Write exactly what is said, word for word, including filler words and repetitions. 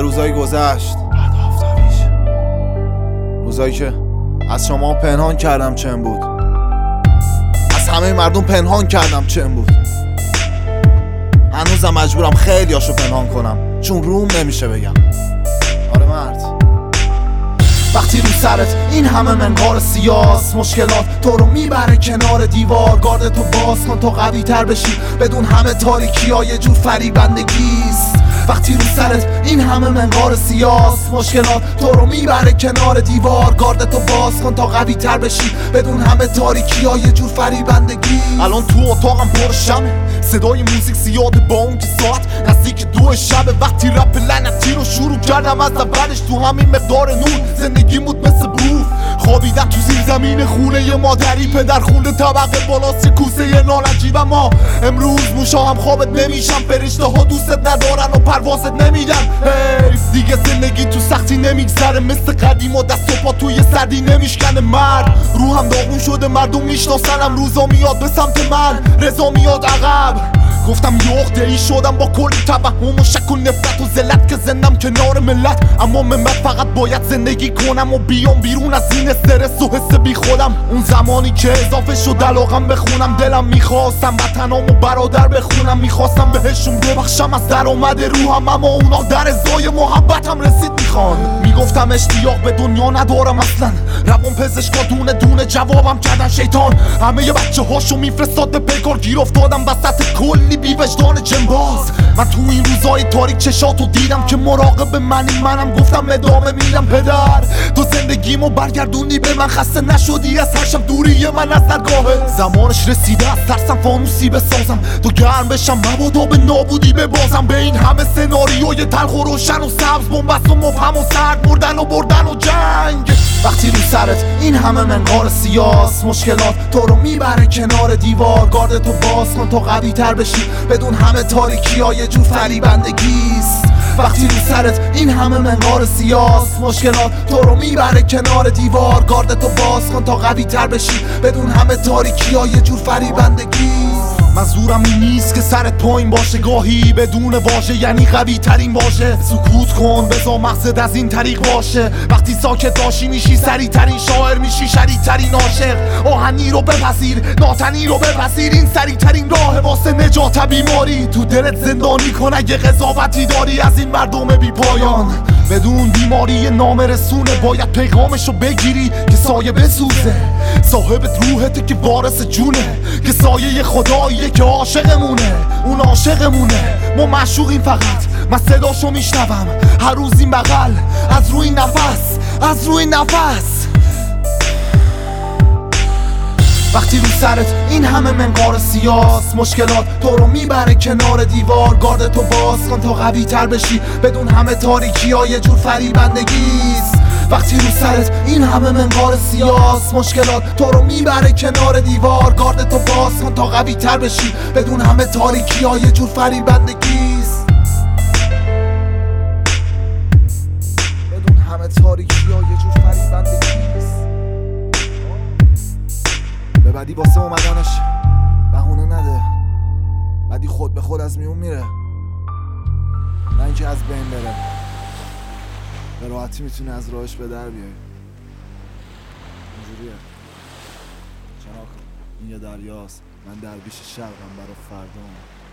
روزایی گذشت، روزایی که از شما پنهان کردم چم بود، از همه مردم پنهان کردم چم بود. هنوزم مجبورم خیلی هاشو پنهان کنم چون روم نمیشه بگم. آره مرد، وقتی رو سرت این همه منقار سیاس، مشکلات تو رو میبره کنار دیوار. گارد تو باز کن تا قوی تر بشی، بدون همه تاریکی ها یه جور فریبندگیست. وقتی رو سرت این همه منقار سیاس، مشکلات تو رو میبره کنار دیوار. گارد تو باز کن تا قوی تر بشی، بدون همه تاریکی ها یه جور فریبندگی. الان تو اتاقم پر شمه، صدای موزیک زیاده با اون که ساعت نزدیک دو شبه. وقتی رپ لعنتی رو شروع کردم از اولش تو همین مقدار نور، زندگی بود مثل بروف. خوابیدم تو زیر زمین خونه ی مادری، پدر خونده طبقه بالاست کوسه ی نالنجی. و ما امروز موشا هم خوابت نمیشم، فرشته ها دوستت ندارن و پروازت نمیدن. حیف دیگه زندگی تو سختی نمیگذره، مثل قدیم و دست و پا توی سردی نمیشکنه. مرد روحم داغون شده، مردم میشناسنم، روزا میاد به سمت من، رضا میاد عقب. گفتم یه عقده ای شدم با کلی توهم و شک و نفرت و ذلت که زندم کنار ملت. اما من فقط باید زندگی کنم و بیام بیرون از این استرس و حس بی خودم. اون زمانی که اضافه شد علاقم بخونم، دلم میخواستم وطنام و برادر بخونم. میخواستم بهشون ببخشم از درآمد روحم، اما اونا در ازای محبتم رسید میخوان. میگفتم اشتیاق به دنیا ندارم اصلا، روان پزشکا دونه دونه جوابم کردن شیطان. همه بچه هاشو میفرستاد به پیکار، گیر افتادم وسط کلی بی وجدان جنباز. من تو این روزای تاریک چشاتو دیدم که مراقب منی، منم گفتم ادامه میرم. پدر تو زندگیمو برگردوندی به من، خسته نشدی از هر شب دوری من از درگاهت. زمانش رسیده از ترسم فانوسی بسازم، تو گرم بشم مبادا به نابودی ببازم. به این همه سناریوی تلخ و روشن و سبز، بنبست و مبهم و سرد، مردن و بردن و جنگ. وقتی رو سرت این همه منقار سیاس، مشکلات تو رو میبره کنار دیوار. گارد تو باز کن تا قوی تر بشی، بدون همه تاریکی ها یه جور فریبندگیست. وقتی رو سرت این همه منقار سیاس، مشکلات تو رو میبره کنار دیوار. گارد تو باز کن تا قوی تر بشی، بدون همه تاریکی ها یه جور فریبندگیست. منظورم این نیست که سرت پایین باشه، گاهی بدون واژه یعنی قوی ترین واژه. سکوت کن بذار مقصد از این طریق باشه، وقتی ساکت باشی میشی سریع ترین شاعر، میشی شدید ترین عاشق. آهنی رو بپذیر، ناتنی رو بپذیر، این سریع ترین راه واسه نجات بیماری. تو دلت زندانی کن اگه قضاوتی داری از این مردم بی پایان. بدون بیماری نامرسونه باید پیغامشو بگیری که سایه بسوزه. صاحبت روحته که وارث جونه، که سایه خداییه که عاشقمونه. اون عاشقمونه، ما معشوقیم فقط. من صداشو میشنوم هر روز این بغل، از روی نفس، از روی نفس. وقتی رو سرت این همه منقار سیاس، مشکلات تو رو میبره کنار دیوار. گارد تو باز کن تا قوی تر بشی، بدون همه تاریکی ها یه جور فریبندگیست. وقتی رو سرت این همه منقار سیاس، مشکلات تو رو میبره کنار دیوار. گارد تو باز کن تا قوی تر بشی، بدون همه تاریکی ها یه جور فریبندگیست. بدون همه تاریکی ها یه جور فریبندگیست. به بعدی واسه اومدنش بهونه نده، بعدی خود به خود از میون میره، نه اینکه از بین بره. به راحتی میتونه از راهش به در بیای. اینجوریه چناکن، این یه دریاست، من درویش شرقم برا فردام.